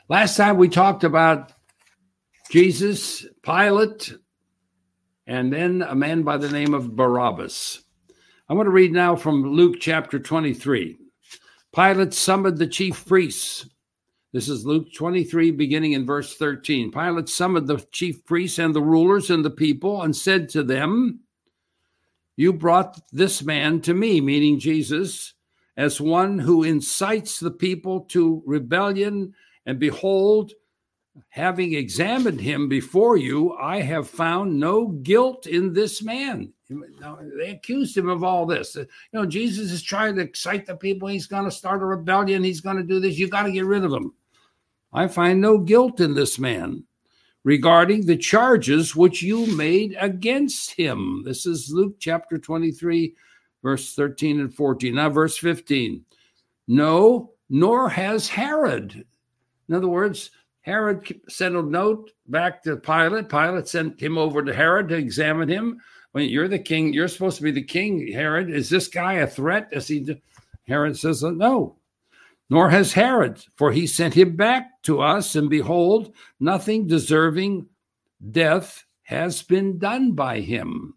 Last time we talked about Jesus, Pilate, and then a man by the name of Barabbas. I want to read now from Luke chapter 23. Pilate summoned the chief priests. This is Luke 23, beginning in verse 13. Pilate summoned the chief priests and the rulers and the people and said to them, "You brought this man to me," meaning Jesus, "as one who incites the people to rebellion. And behold, having examined him before you, I have found no guilt in this man." They accused him of all this. Jesus is trying to excite the people. He's going to start a rebellion. He's going to do this. You got to get rid of him. I find no guilt in this man regarding the charges which you made against him. This is Luke chapter 23, verse 13 and 14. Now, verse 15. No, nor has Herod. In other words, Herod sent a note back to Pilate. Pilate sent him over to Herod to examine him. When you're the king, you're supposed to be the king, Herod. Is this guy a threat? Herod says, no. Nor has Herod, for he sent him back to us, and behold, nothing deserving death has been done by him.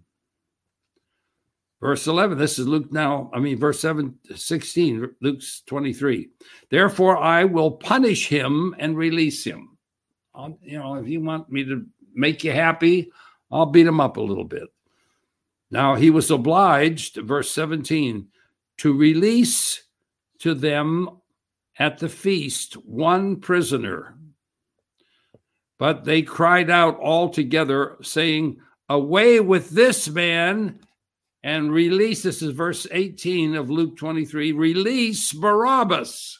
Verse 11, this is verse 16, Luke 23. Therefore, I will punish him and release him. If you want me to make you happy, I'll beat him up a little bit. Now, he was obliged, verse 17, to release to them at the feast one prisoner. But they cried out all together, saying, "Away with this man, and release," this is verse 18 of Luke 23, "release Barabbas."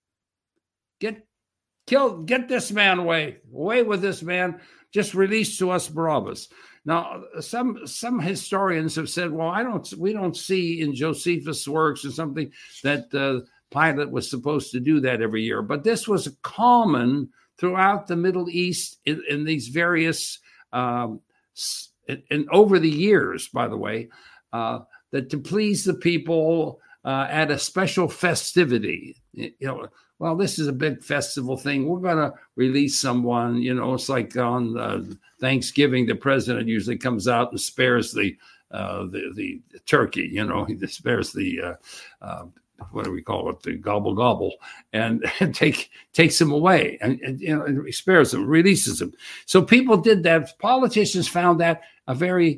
Get this man away with this man. Just release to us Barabbas. Now, some historians have said, well, we don't see in Josephus' works or something that Pilate was supposed to do that every year. But this was common throughout the Middle East in these various, and over the years, by the way, that to please the people at a special festivity. This is a big festival thing. We're going to release someone. It's like on Thanksgiving, the president usually comes out and spares the turkey. He spares the what do we call it? The gobble, and takes him away, and he spares him, releases him. So people did that. Politicians found that a very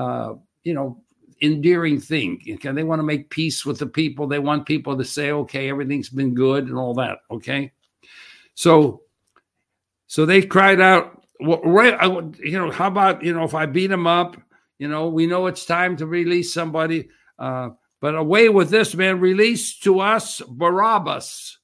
endearing thing. Okay? They want to make peace with the people. They want people to say, okay, everything's been good and all that. Okay. So they cried out, well, how about, if I beat him up, we know it's time to release somebody, but away with this man, release to us Barabbas.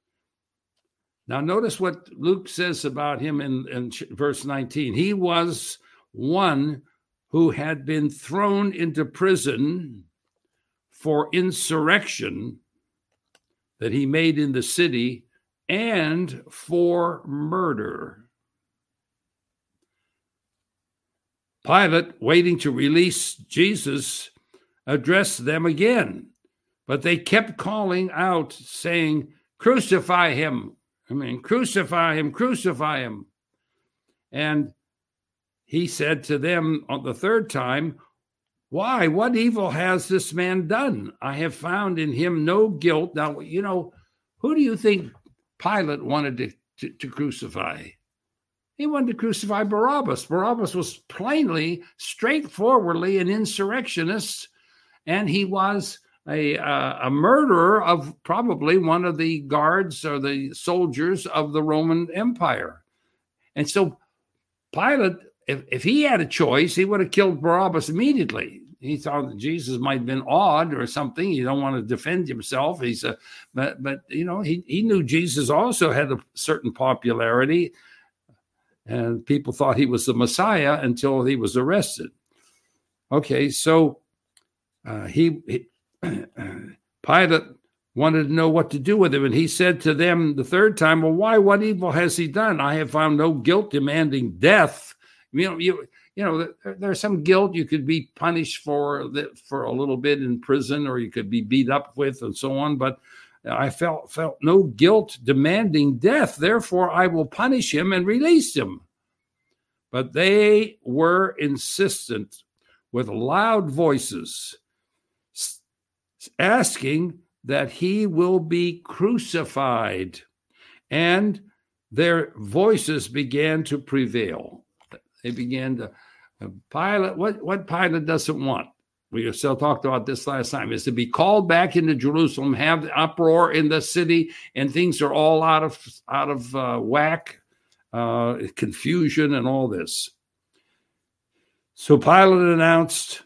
Now notice what Luke says about him in verse 19. He was one who had been thrown into prison for insurrection that he made in the city and for murder. Pilate, waiting to release Jesus, addressed them again, but they kept calling out, saying, "Crucify him! Crucify him! Crucify him!" And he said to them on the third time, "Why? What evil has this man done? I have found in him no guilt." Now, who do you think Pilate wanted to crucify? He wanted to crucify Barabbas. Barabbas was plainly, straightforwardly an insurrectionist, and he was a murderer of probably one of the guards or the soldiers of the Roman Empire. And so Pilate, if he had a choice, he would have killed Barabbas immediately. He thought that Jesus might have been odd or something. He don't want to defend himself. But he knew Jesus also had a certain popularity, and people thought he was the Messiah until he was arrested. Okay, so Pilate wanted to know what to do with him, and he said to them the third time, "Well, why? What evil has he done? I have found no guilt demanding death." There's some guilt you could be punished for a little bit in prison, or you could be beat up with, and so on. But I felt no guilt demanding death. Therefore, I will punish him and release him. But they were insistent with loud voices, asking that he will be crucified. And their voices began to prevail. They began to, Pilate, what Pilate doesn't want, we still talked about this last time, is to be called back into Jerusalem, have the uproar in the city, and things are all out of whack, confusion and all this. So Pilate announced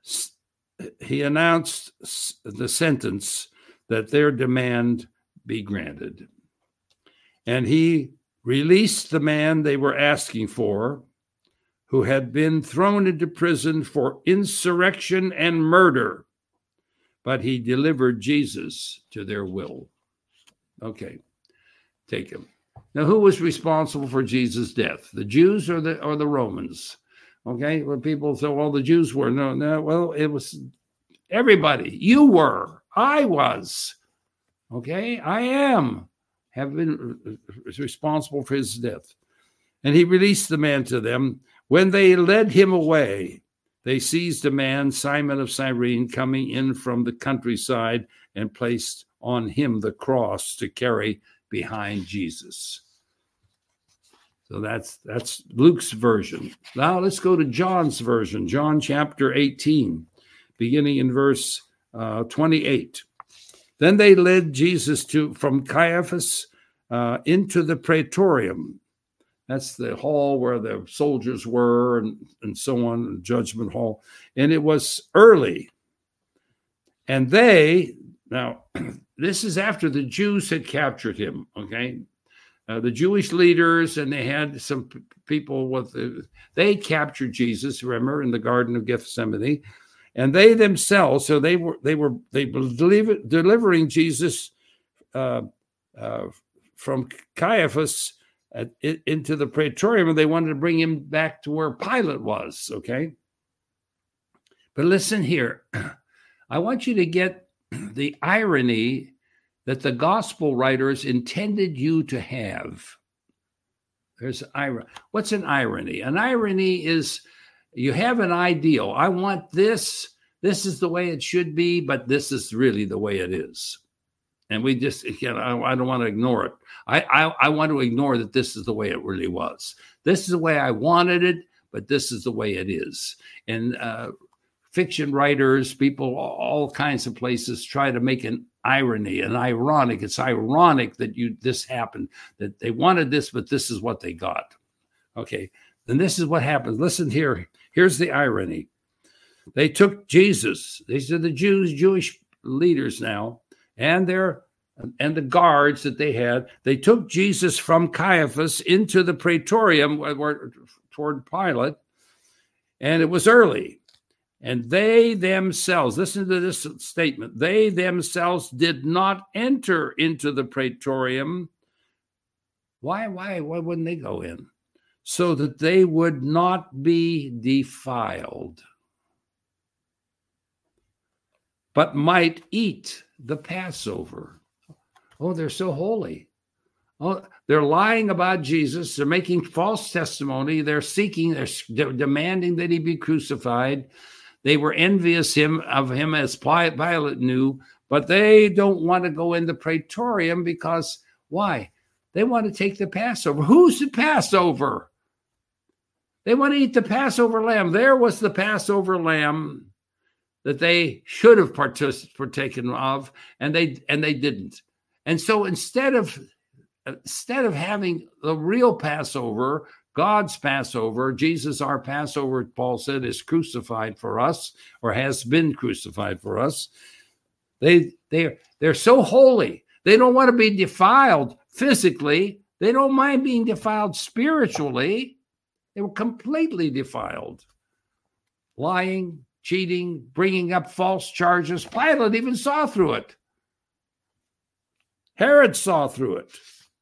the sentence that their demand be granted. And he released the man they were asking for, who had been thrown into prison for insurrection and murder, but he delivered Jesus to their will. Okay, take him. Now, who was responsible for Jesus' death? The Jews or the Romans? Okay, well, people say, well, the Jews were. No, well, it was everybody. You were. I was. Okay, I have been responsible for his death. And he released the man to them. When they led him away, they seized a man, Simon of Cyrene, coming in from the countryside, and placed on him the cross to carry behind Jesus. So that's Luke's version. Now let's go to John's version, John chapter 18, beginning in verse 28. Then they led Jesus from Caiaphas into the praetorium. That's the hall where the soldiers were and so on, the judgment hall. And it was early. And now, this is after the Jews had captured him, okay? The Jewish leaders, and they had some people they captured Jesus, remember, in the Garden of Gethsemane. And they themselves, so they were delivering Jesus from Caiaphas into the praetorium, and they wanted to bring him back to where Pilate was, okay? But listen here. I want you to get the irony that the gospel writers intended you to have. There's irony. What's an irony? An irony is you have an ideal. I want this. This is the way it should be, but this is really the way it is. And we just, I don't want to ignore it. I want to ignore that this is the way it really was. This is the way I wanted it, but this is the way it is. And fiction writers, people, all kinds of places try to make an irony, an ironic. It's ironic that this happened, that they wanted this, but this is what they got. Okay, then this is what happens. Listen here. Here's the irony. They took Jesus. These are the Jewish leaders now, and the guards that they had. They took Jesus from Caiaphas into the praetorium toward Pilate, and it was early. And they themselves, listen to this statement, they themselves did not enter into the praetorium. Why wouldn't they go in? So that they would not be defiled, but might eat the Passover. Oh, they're so holy. Oh, they're lying about Jesus. They're making false testimony. They're demanding that he be crucified. They were envious of him, as Pilate knew, but they don't want to go in the praetorium because why? They want to take the Passover. Who's the Passover? They want to eat the Passover lamb. There was the Passover lamb that they should have partaken of, and they didn't. And so instead of having the real Passover, God's Passover, Jesus, our Passover, Paul said, is crucified for us, or has been crucified for us. They're so holy. They don't want to be defiled physically. They don't mind being defiled spiritually. They were completely defiled. Lying, cheating, bringing up false charges. Pilate even saw through it. Herod saw through it.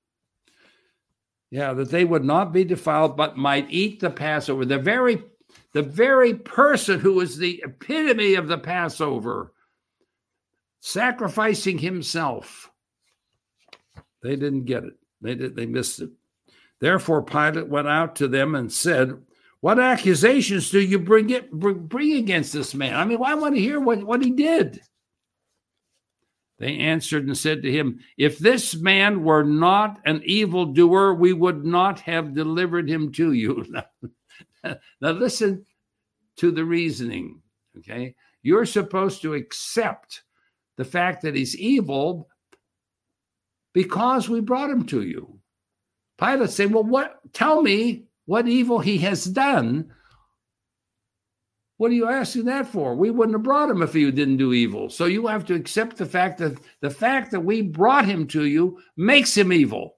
Yeah, that they would not be defiled, but might eat the Passover. The very person who is the epitome of the Passover, sacrificing himself They didn't get it. They missed it. Therefore, Pilate went out to them and said, "What accusations do you bring against this man?" I mean, I want to hear what he did. They answered and said to him, "If this man were not an evildoer, we would not have delivered him to you." Now listen to the reasoning, okay? You're supposed to accept the fact that he's evil because we brought him to you. Pilate said, "Well, tell me what evil he has done. What are you asking that for? We wouldn't have brought him if he didn't do evil. So you have to accept the fact that we brought him to you makes him evil."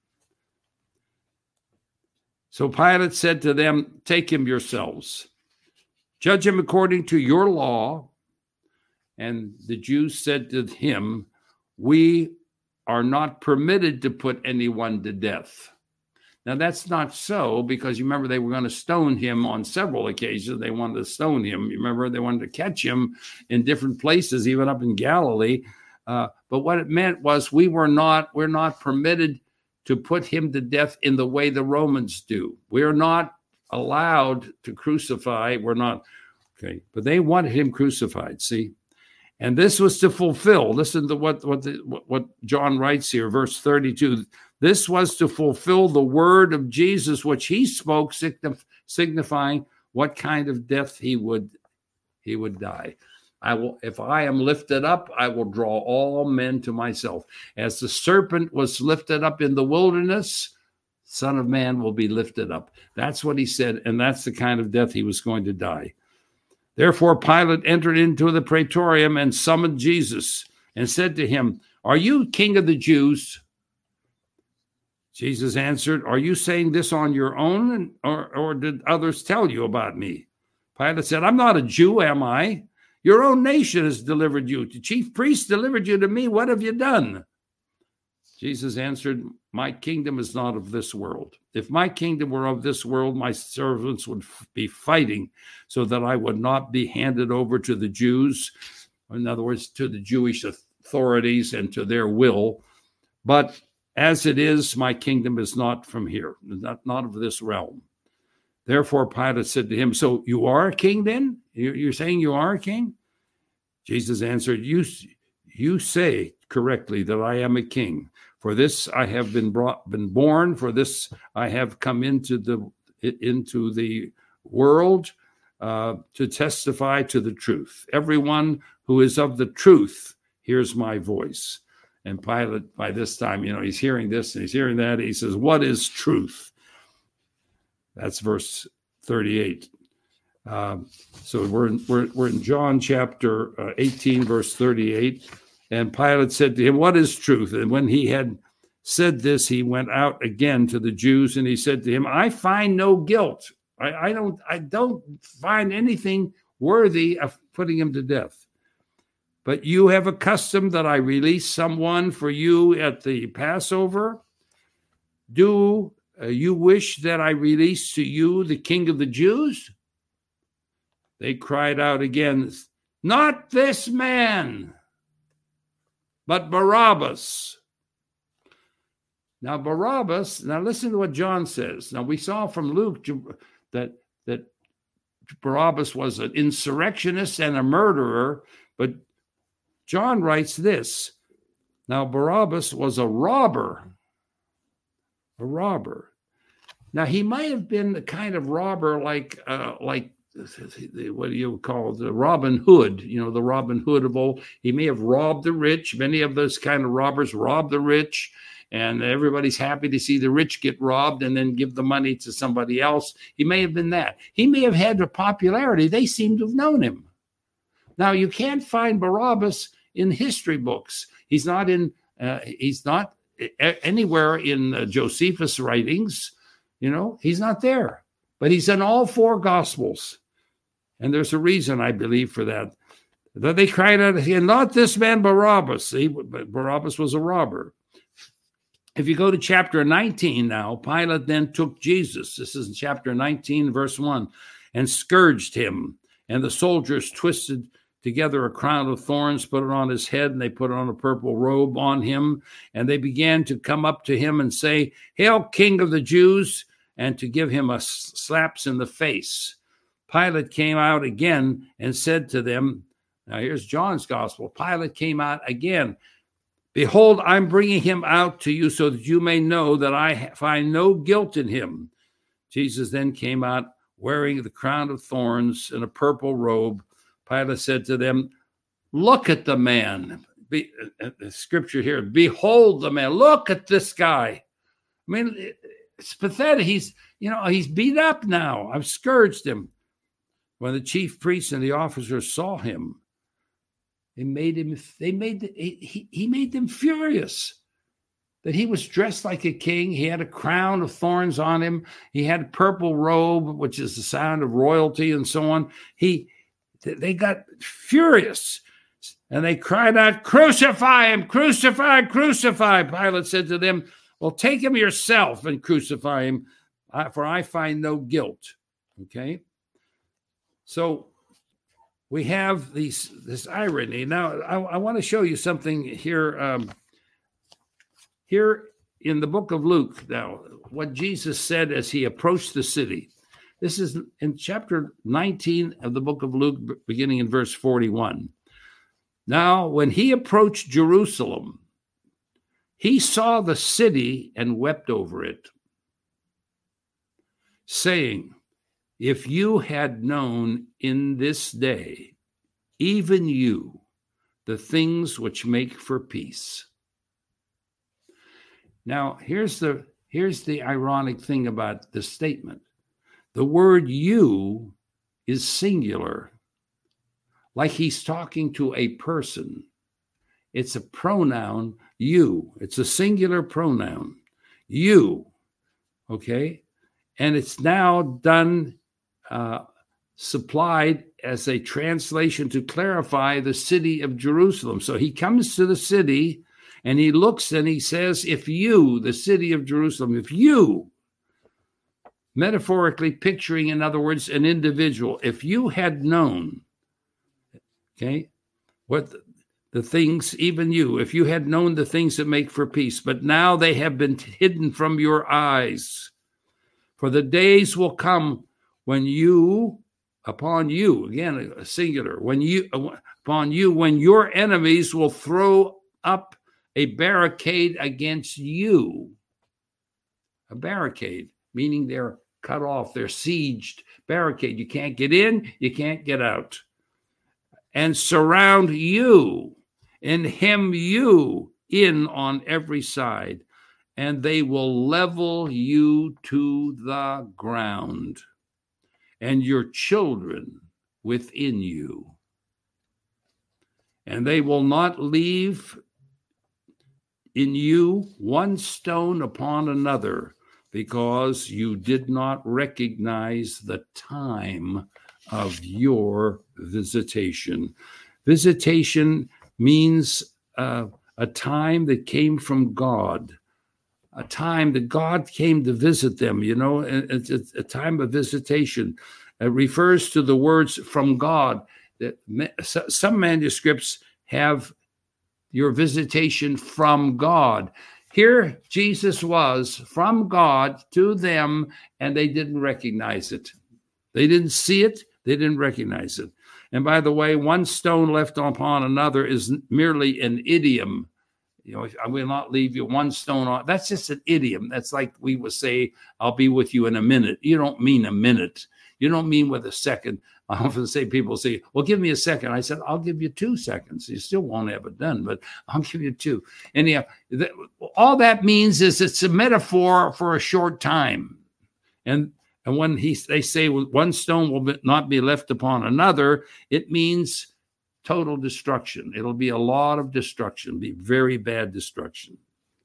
So Pilate said to them, "Take him yourselves. Judge him according to your law." And the Jews said to him, "We are not permitted to put anyone to death." Now, that's not so, because you remember they were going to stone him on several occasions. They wanted to stone him. You remember they wanted to catch him in different places, even up in Galilee. But what it meant was we're not permitted to put him to death in the way the Romans do. We're not allowed to crucify. We're not. Okay. But they wanted him crucified, see? And this was to fulfill. Listen to what John writes here, verse 32. This was to fulfill the word of Jesus, which he spoke, signifying what kind of death he would die. If I am lifted up, I will draw all men to myself. As the serpent was lifted up in the wilderness, Son of Man will be lifted up. That's what he said, and that's the kind of death he was going to die. Therefore, Pilate entered into the praetorium and summoned Jesus and said to him, "Are you king of the Jews?" Jesus answered, "Are you saying this on your own, or did others tell you about me?" Pilate said, "I'm not a Jew, am I? Your own nation has delivered you. The chief priests delivered you to me. What have you done?" Jesus answered, "My kingdom is not of this world. If my kingdom were of this world, my servants would be fighting so that I would not be handed over to the Jews," in other words, to the Jewish authorities and to their will. "But as it is, my kingdom is not from here, not of this realm." Therefore, Pilate said to him, "So you are a king then? You're saying you are a king?" Jesus answered, You say correctly that I am a king. For this I have been born. For this I have come into the world to testify to the truth. Everyone who is of the truth hears my voice." And Pilate, by this time, he's hearing this and he's hearing that. He says, "What is truth?" That's verse 38. So we're in John chapter 18, verse 38. And Pilate said to him, "What is truth?" And when he had said this, he went out again to the Jews, and he said to him, "I find no guilt. I don't find anything worthy of putting him to death. But you have a custom that I release someone for you at the Passover. Do you wish that I release to you the King of the Jews?" They cried out again, "Not this man, but Barabbas." Now listen to what John says. Now we saw from Luke that Barabbas was an insurrectionist and a murderer, but John writes this. Now Barabbas was a robber. Now he might have been the kind of robber like what do you call the Robin Hood? The Robin Hood of old. He may have robbed the rich. Many of those kind of robbers rob the rich, and everybody's happy to see the rich get robbed and then give the money to somebody else. He may have been that. He may have had a popularity. They seem to have known him. Now you can't find Barabbas in history books. He's not anywhere in Josephus' writings. He's not there. But he's in all four Gospels. And there's a reason, I believe, for that. That they cried out again, "Not this man Barabbas." See, Barabbas was a robber. If you go to chapter 19 now, Pilate then took Jesus. This is in chapter 19, verse 1, and scourged him. And the soldiers twisted together a crown of thorns, put it on his head, and they put on a purple robe on him. And they began to come up to him and say, "Hail, King of the Jews," and to give him a slaps in the face. Pilate came out again and said to them, now here's John's gospel. Pilate came out again. "Behold, I'm bringing him out to you so that you may know that I find no guilt in him." Jesus then came out wearing the crown of thorns and a purple robe. Pilate said to them, "Look at the man." The scripture here, "Behold the man." Look at this guy. I mean, it's pathetic. He's beat up now. I've scourged him. When the chief priests and the officers saw him, he made them furious that he was dressed like a king. He had a crown of thorns on him. He had a purple robe, which is the sign of royalty and so on. They got furious and they cried out, "Crucify him, crucify, crucify." Pilate said to them, "Well, take him yourself and crucify him, for I find no guilt." Okay? So we have this irony. Now, I want to show you something here. Here in the book of Luke, now, what Jesus said as he approached the city. This is in chapter 19 of the book of Luke, beginning in verse 41. "Now, when he approached Jerusalem, he saw the city and wept over it, saying, 'If you had known in this day, even you, the things which make for peace.'" Now, here's the ironic thing about this statement. The word "you" is singular, like he's talking to a person. It's a pronoun, you. It's a singular pronoun, you. Okay? And it's now done, supplied as a translation to clarify the city of Jerusalem. So he comes to the city and he looks and he says, "If you, the city of Jerusalem, if you," metaphorically picturing, in other words, an individual, "if you had known," okay, what the things, even you, "if you had known the things that make for peace, but now they have been hidden from your eyes. For the days will come when upon you, again, a singular, when your enemies will throw up a barricade against you." A barricade, meaning they're cut off, they're sieged. Barricade, you can't get in, you can't get out. "And surround you and hem you in on every side, and they will level you to the ground, and your children within you. And they will not leave in you one stone upon another, because you did not recognize the time of your visitation." Visitation means a time that came from God, a time that God came to visit them. It's a time of visitation. It refers to the words "from God." Some manuscripts have your visitation from God. Here, Jesus was from God to them, and they didn't recognize it. They didn't see it. They didn't recognize it. And by the way, one stone left upon another is merely an idiom. "I will not leave you one stone on." That's just an idiom. That's like we would say, "I'll be with you in a minute." You don't mean a minute. You don't mean with a second. I often say, people say, "Well, give me a second." I said, "I'll give you 2 seconds. You still won't have it done, but I'll give you 2. Anyhow, all that means is it's a metaphor for a short time. And when they say one stone will not be left upon another, it means total destruction. It'll be a lot of destruction, be very bad destruction.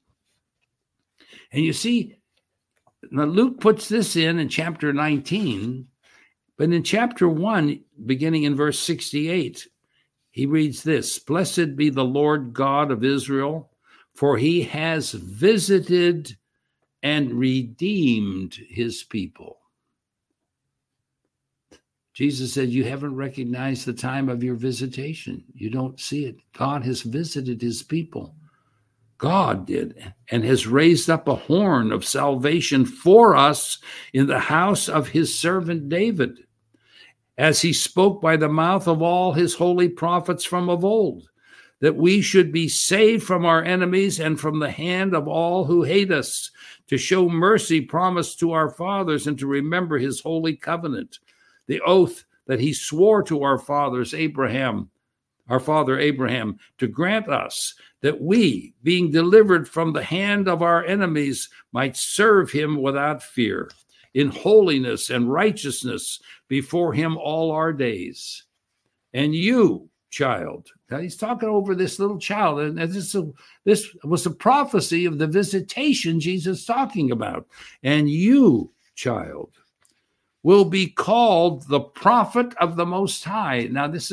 And you see, now Luke puts this in chapter 19, but in chapter 1, beginning in verse 68, he reads this: "Blessed be the Lord God of Israel, for he has visited and redeemed his people." Jesus said, you haven't recognized the time of your visitation. You don't see it. God has visited his people. God did, and has raised up a horn of salvation for us in the house of his servant David, as he spoke by the mouth of all his holy prophets from of old, that we should be saved from our enemies and from the hand of all who hate us, to show mercy promised to our fathers and to remember his holy covenant, the oath that he swore to our father Abraham, to grant us that we, being delivered from the hand of our enemies, might serve him without fear, in holiness and righteousness before him all our days. And you, child, now he's talking over this little child, and this was a prophecy of the visitation Jesus is talking about. And you, child, will be called the prophet of the Most High. Now this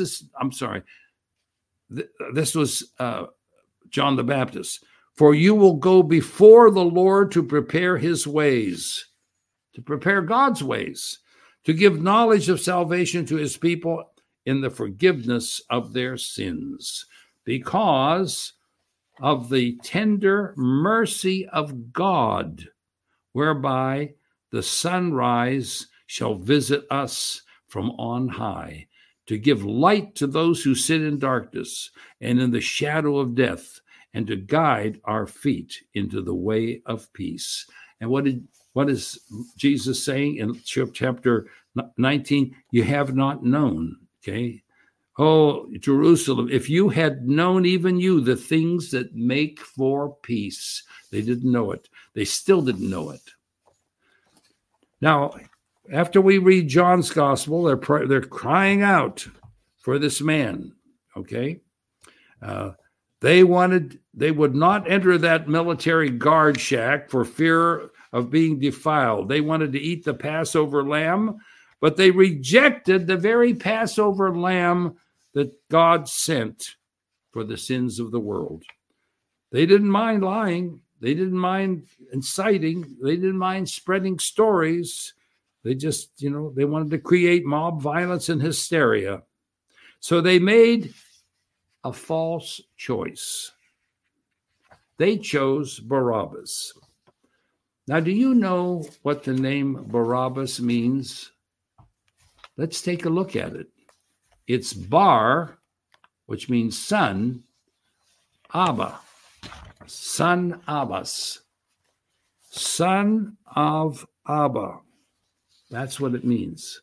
was John the Baptist. For you will go before the Lord to prepare his ways, to prepare God's ways, to give knowledge of salvation to his people in the forgiveness of their sins, because of the tender mercy of God, whereby the sunrise shall visit us from on high, to give light to those who sit in darkness and in the shadow of death, and to guide our feet into the way of peace. And what is Jesus saying in chapter 19? You have not known, okay? Oh, Jerusalem, if you had known, even you, the things that make for peace. They didn't know it. They still didn't know it. Now, after we read John's gospel, they're crying out for this man, okay? They would not enter that military guard shack for fear of being defiled. They wanted to eat the Passover lamb, but they rejected the very Passover lamb that God sent for the sins of the world. They didn't mind lying. They didn't mind inciting. They didn't mind spreading stories. They just, they wanted to create mob violence and hysteria. So they made a false choice. They chose Barabbas. Now, do you know what the name Barabbas means? Let's take a look at it. It's Bar, which means son, Abba, son Abbas, son of Abba. That's what it means.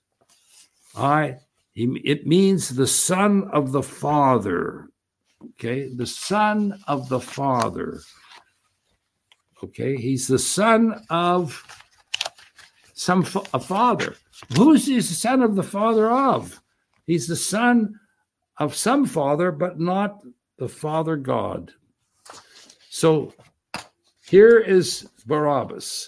It means the son of the Father. Okay, the son of the Father. Okay, he's the son of a father. Who's he the son of the father of? He's the son of some father, but not the Father God. So here is Barabbas.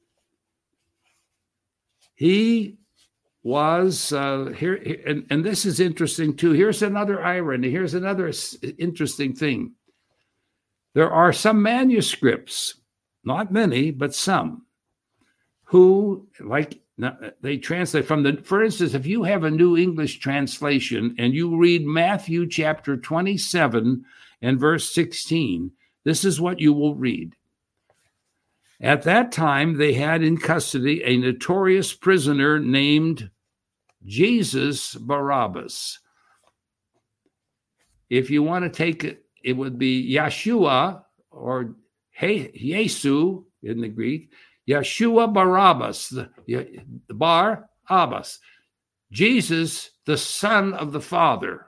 He was here, and this is interesting too. Here's another irony. Here's another interesting thing. There are some manuscripts, not many, but some, who they translate from for instance, if you have a New English translation and you read Matthew chapter 27 and verse 16, this is what you will read. At that time, they had in custody a notorious prisoner named Jesus Barabbas. If you want to take it, it would be Yeshua or Jesu in the Greek, Yeshua Barabbas, the Bar Abbas, Jesus, the Son of the Father.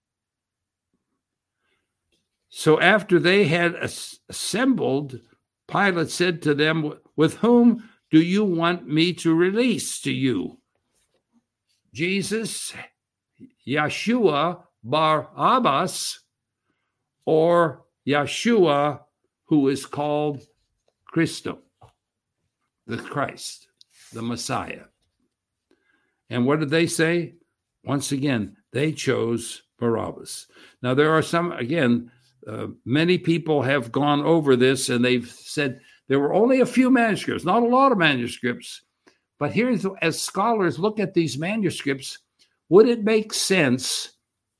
So after they had assembled, Pilate said to them, with whom do you want me to release to you? Jesus, Yeshua Bar Abbas, or Yeshua, who is called Christo, the Christ, the Messiah. And what did they say? Once again, they chose Barabbas. Now, there are some, again, many people have gone over this and they've said there were only a few manuscripts, not a lot of manuscripts. But here's, as scholars look at these manuscripts, would it make sense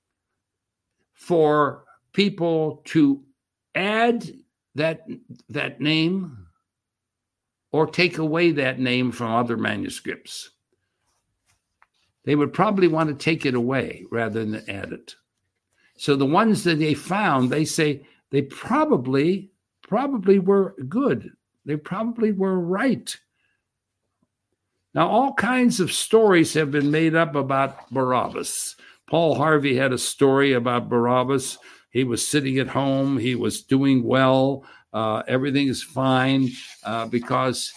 for people to add that name or take away that name from other manuscripts? They would probably want to take it away rather than add it. So the ones that they found, they say they probably were good. They probably were right. Now, all kinds of stories have been made up about Barabbas. Paul Harvey had a story about Barabbas. He was sitting at home. He was doing well. Everything is fine because,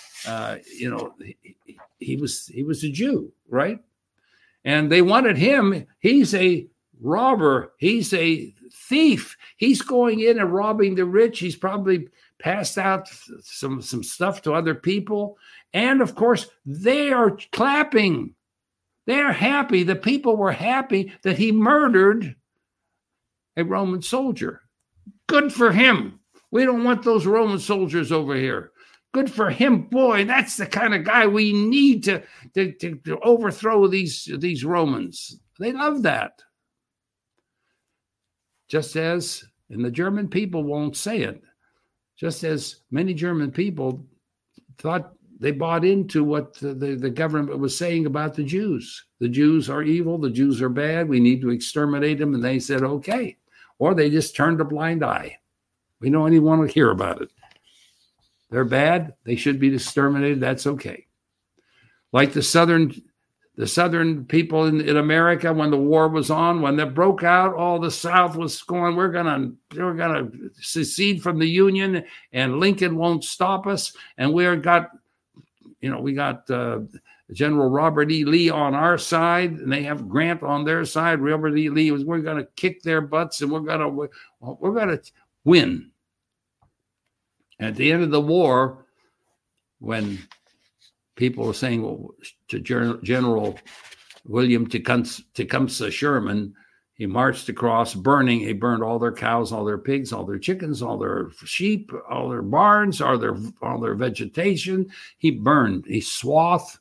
he was a Jew, right? And they wanted him. He's a robber. He's a thief. He's going in and robbing the rich. He's probably passed out some stuff to other people. And of course, they are clapping. They're happy. The people were happy that he murdered a Roman soldier. Good for him. We don't want those Roman soldiers over here. Good for him. Boy, that's the kind of guy we need to overthrow these Romans. They love that. Just as, and the German people won't say it, just as many German people thought they bought into what the government was saying about the Jews. The Jews are evil. The Jews are bad. We need to exterminate them. And they said, okay. Or they just turned a blind eye. We don't even want to hear about it. They're bad. They should be exterminated. That's okay. Like the southern people in America, when the war was on, when that broke out, all the South was going, we're gonna secede from the Union, and Lincoln won't stop us. And we got General Robert E. Lee on our side, and they have Grant on their side. Robert E. Lee was, we're gonna kick their butts, and we're gonna win. At the end of the war, when people were saying, well, to General William Tecumseh Sherman, he marched across burning. He burned all their cows, all their pigs, all their chickens, all their sheep, all their barns, all their vegetation. He burned. He swathed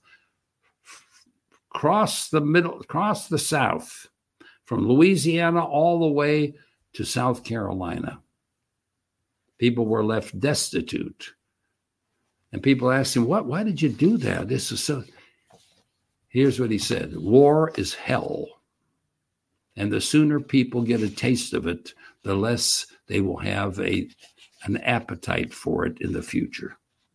across the South, from Louisiana all the way to South Carolina. People were left destitute. And people asked him, why did you do that? This is so. Here's what he said. War is hell. And the sooner people get a taste of it, the less they will have an appetite for it in the future.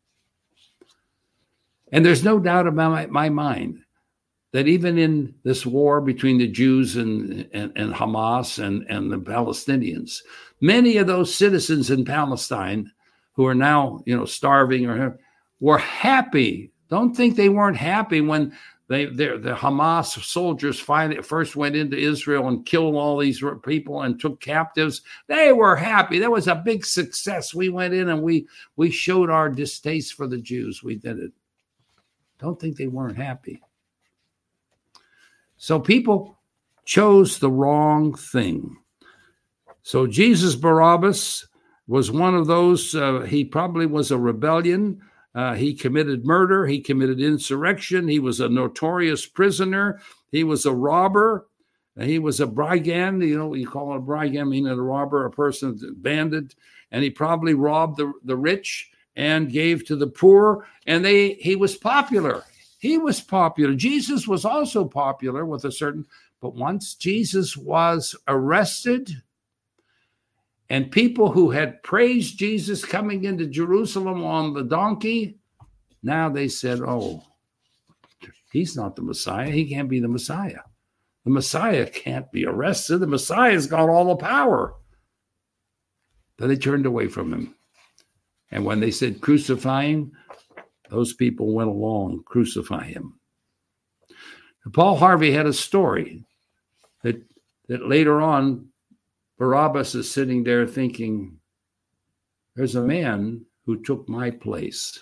And there's no doubt about my mind that even in this war between the Jews and Hamas and the Palestinians, many of those citizens in Palestine who are now, starving were happy. Don't think they weren't happy when the Hamas soldiers first went into Israel and killed all these people and took captives. They were happy. That was a big success. We went in and we showed our distaste for the Jews. We did it. Don't think they weren't happy. So people chose the wrong thing. So Jesus Barabbas was one of those. He probably was a rebellion. He committed murder. He committed insurrection. He was a notorious prisoner. He was a robber. He was a brigand. You call it a brigand, meaning a robber, a person, a bandit. And he probably robbed the rich and gave to the poor. And he was popular. He was popular. Jesus was also popular with but once Jesus was arrested, and people who had praised Jesus coming into Jerusalem on the donkey, now they said, oh, he's not the Messiah. He can't be the Messiah. The Messiah can't be arrested. The Messiah's got all the power. Then they turned away from him. And when they said crucify him, those people went along, crucify him. Paul Harvey had a story that later on, Barabbas is sitting there thinking, there's a man who took my place.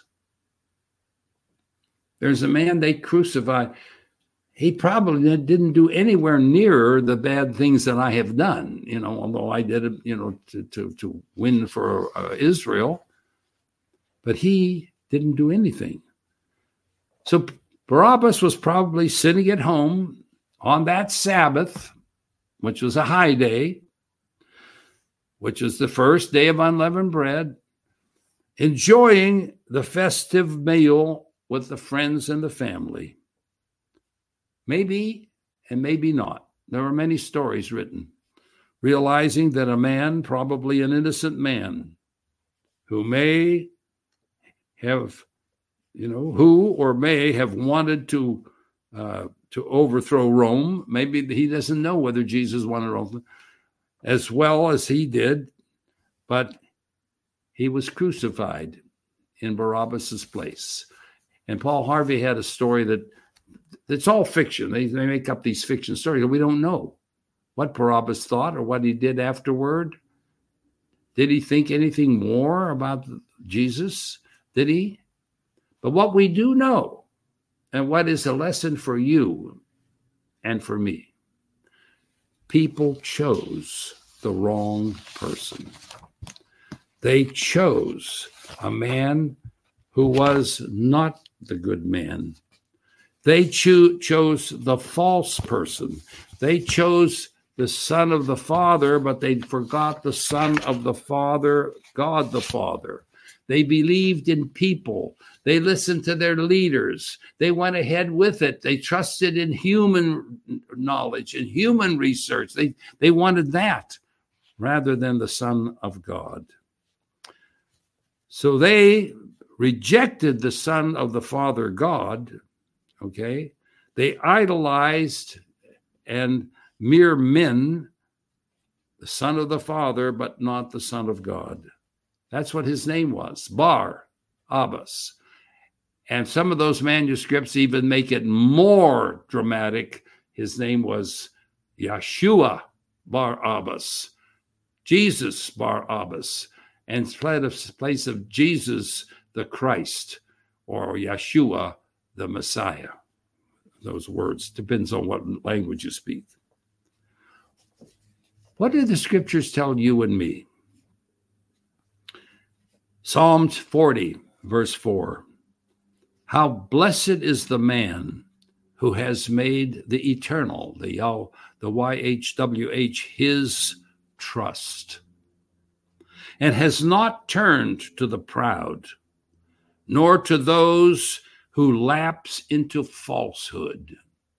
There's a man they crucified. He probably didn't do anywhere near the bad things that I have done, although I did it, to win for Israel. But he didn't do anything. So Barabbas was probably sitting at home on that Sabbath, which was a high day, which was the first day of unleavened bread, enjoying the festive meal with the friends and the family. Maybe and maybe not. There are many stories written, realizing that a man, probably an innocent man, who may have, who or may have wanted to overthrow Rome. Maybe he doesn't know whether Jesus wanted Rome as well as he did, but he was crucified in Barabbas's place. And Paul Harvey had a story that's all fiction. They make up these fiction stories, and we don't know what Barabbas thought or what he did afterward. Did he think anything more about Jesus? Did he? But what we do know, and what is a lesson for you and for me, people chose the wrong person. They chose a man who was not the good man. They chose the false person. They chose the Son of the Father, but they forgot the Son of the Father, God the Father. They believed in people. They listened to their leaders. They went ahead with it. They trusted in human knowledge and human research. They wanted that rather than the Son of God. So they rejected the Son of the Father, God, okay? They idolized and mere men, the Son of the Father, but not the Son of God. That's what his name was, Bar Abbas. And some of those manuscripts even make it more dramatic. His name was Yeshua Bar Abbas, Jesus Bar Abbas, and place of Jesus the Christ, or Yeshua the Messiah. Those words, depends on what language you speak. What do the scriptures tell you and me? Psalms 40, verse 4. How blessed is the man who has made the eternal, the YHWH, his trust, and has not turned to the proud, nor to those who lapse into falsehood.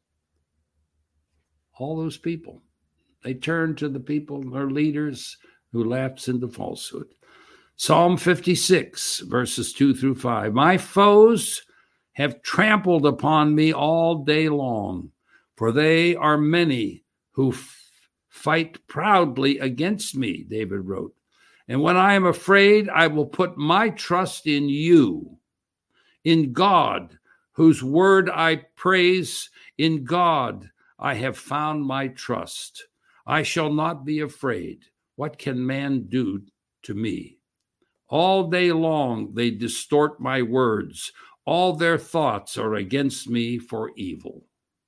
All those people, they turn to the people, their leaders, who lapse into falsehood. Psalm 56, verses 2 through 5. My foes have trampled upon me all day long, for they are many who fight proudly against me, David wrote. And when I am afraid, I will put my trust in you, in God, whose word I praise. In God I have found my trust. I shall not be afraid. What can man do to me? All day long they distort my words. All their thoughts are against me for evil.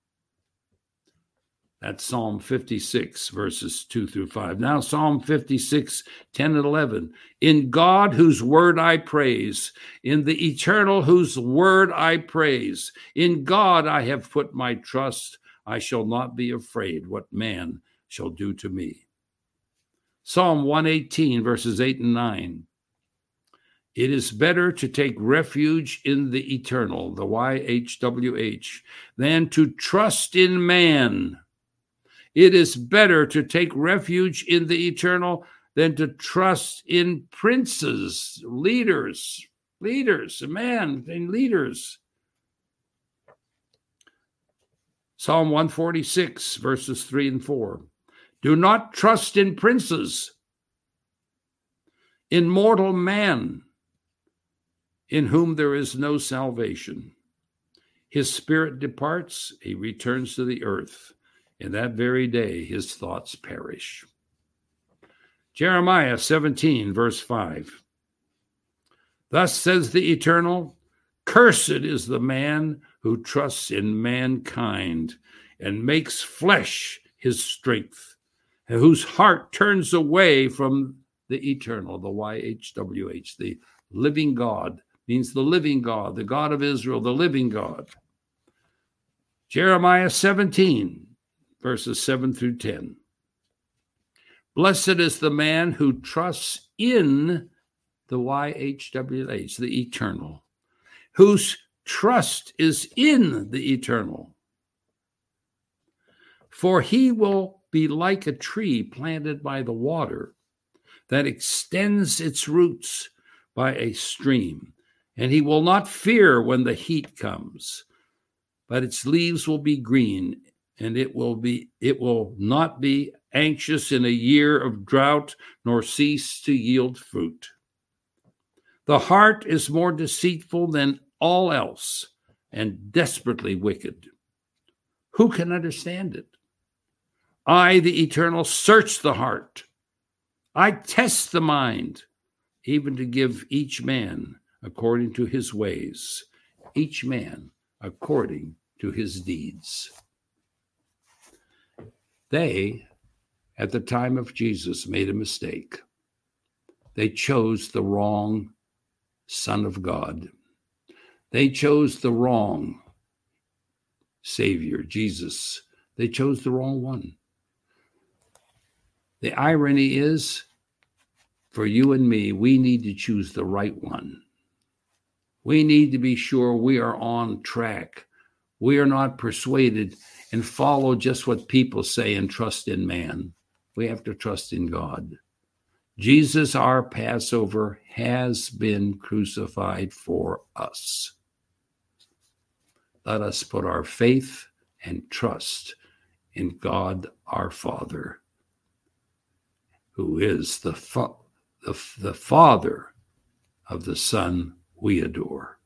That's Psalm 56, verses 2 through 5. Now Psalm 56, 10 and 11. In God, whose word I praise, in the eternal, whose word I praise, in God I have put my trust. I shall not be afraid what man shall do to me. Psalm 118, verses 8 and 9. It is better to take refuge in the eternal, the YHWH, than to trust in man. It is better to take refuge in the eternal than to trust in princes, leaders, man, and leaders. Psalm 146, verses 3 and 4. Do not trust in princes, in mortal man, in whom there is no salvation. His spirit departs, he returns to the earth. In that very day, his thoughts perish. Jeremiah 17, verse 5. Thus says the Eternal, cursed is the man who trusts in mankind and makes flesh his strength, and whose heart turns away from the Eternal, the YHWH, the living God, means the living God, the God of Israel, the living God. Jeremiah 17, verses 7 through 10. Blessed is the man who trusts in the YHWH, the eternal, whose trust is in the eternal. For he will be like a tree planted by the water that extends its roots by a stream, and he will not fear when the heat comes, but its leaves will be green, and it will not be anxious in a year of drought, nor cease to yield fruit. The heart is more deceitful than all else, and desperately wicked. Who can understand it? I, the Eternal, search the heart. I test the mind, even to give each man according to his ways, each man according to his deeds. They, at the time of Jesus, made a mistake. They chose the wrong Son of God. They chose the wrong Savior, Jesus. They chose the wrong one. The irony is, for you and me, we need to choose the right one. We need to be sure we are on track. We are not persuaded and follow just what people say and trust in man. We have to trust in God. Jesus, our Passover, has been crucified for us. Let us put our faith and trust in God our Father, who is the Father of the Son we adore.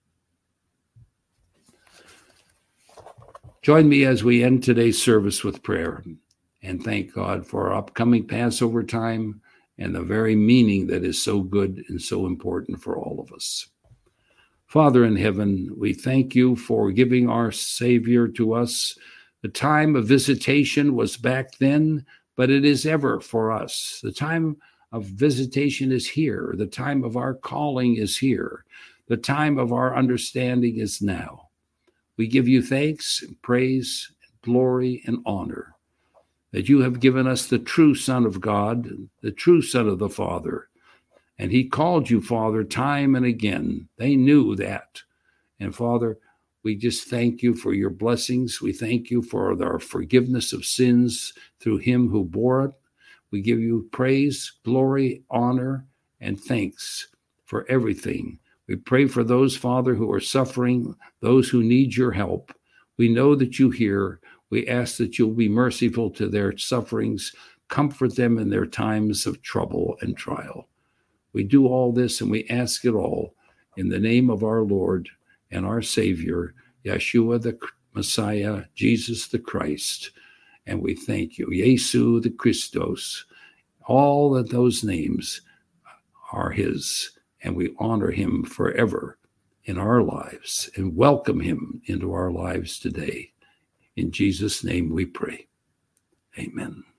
Join me as we end today's service with prayer and thank God for our upcoming Passover time and the very meaning that is so good and so important for all of us. Father in heaven, we thank you for giving our Savior to us. The time of visitation was back then, but it is ever for us. The time of visitation is here. The time of our calling is here. The time of our understanding is now. We give you thanks and praise, and glory and honor that you have given us the true Son of God, the true Son of the Father. And he called you Father time and again. They knew that. And Father, we just thank you for your blessings. We thank you for our forgiveness of sins through him who bore it. We give you praise, glory, honor, and thanks for everything. We pray for those, Father, who are suffering, those who need your help. We know that you hear. We ask that you'll be merciful to their sufferings, comfort them in their times of trouble and trial. We do all this and we ask it all in the name of our Lord and our Savior, Yeshua the Messiah, Jesus the Christ. And we thank you, Yesu the Christos. All of those names are his, and we honor him forever in our lives and welcome him into our lives today. In Jesus' name we pray. Amen.